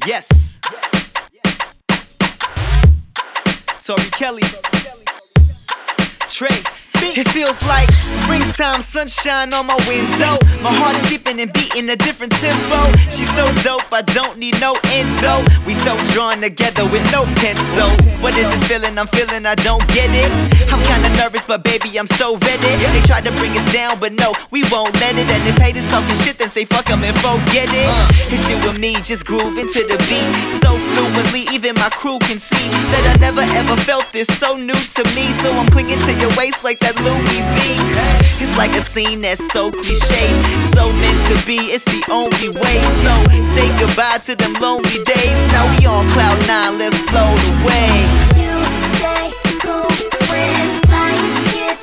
Yes. Tori Kelly. Trey. It feels like springtime sunshine on my window. My heart skipping and beating a different tempo. She's so dope, I don't need no endo. We so drawn together with no pencils. What is this feeling I'm feeling? I don't get it. I'm kinda nervous, but baby, I'm so ready. They tried to bring us down, but no, we won't let it. And if haters talking shit, then say fuck 'em and forget it. It's you and me, just grooving to the beat so fluently, even my crew can see that I never ever felt this so new to me. So I'm clinging to your waist like that Louis V. It's like a scene that's so cliche, so meant to be, it's the only way. So say goodbye to them lonely days. Now we on cloud 9, let's float away. You stay cool when life gets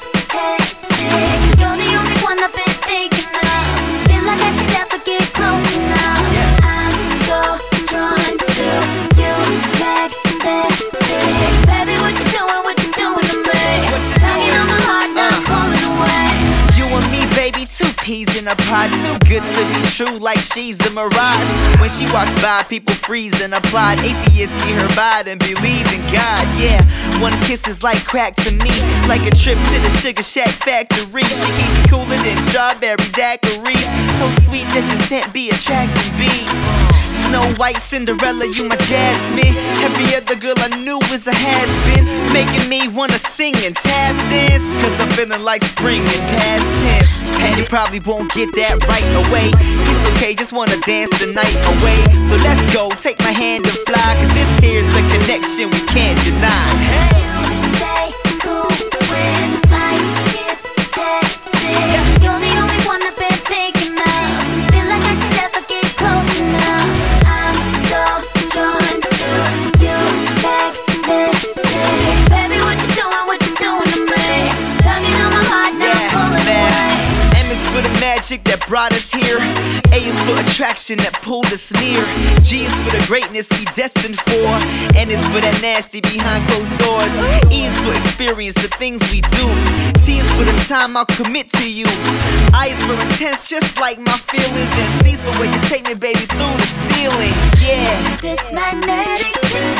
hectic. You're the only one I've been thinking of. Feel like I could never get close enough. I'm so drawn to you, magnetic. Baby, what you doing to me? Tugging on my heart, now I'm pulling away. You and me, baby, two peas in a pod. Too good to be true, like she's a mirage. When she walks by, people freeze and applaud. Atheists see her bod and believe in God. Yeah, one kiss is like crack to me, like a trip to the Sugar Shack factory. She keep me cooler than strawberry daiquiris. So sweet that your scent be attracting bees. Snow White, Cinderella, you my Jasmine. Every other girl I knew was a has-been, making me wanna sing and tap dance. Cause I'm feeling like spring in past tense. And you probably won't get that right away. It's okay, just wanna dance the night away. So let's go, take my hand and fly. Cause this here's a connection we can't deny. You stay cool when life gets hectic. You're the only one I've been thinking of. Feel like I could never get close enough. I'm so drawn to you, magnetic. Baby, what you doing to me? Tugging on my heart, now I'm pulling away. M is for the magic that brought us here. A is for attraction that pulled us near. G is for the greatness we destined for. N is for that nasty behind closed doors. E is for experience, the things we do. T is for the time I'll commit to you. I is for intense, just like my feelings. And C is for where you take me, baby, through the ceiling. Yeah. This magnetic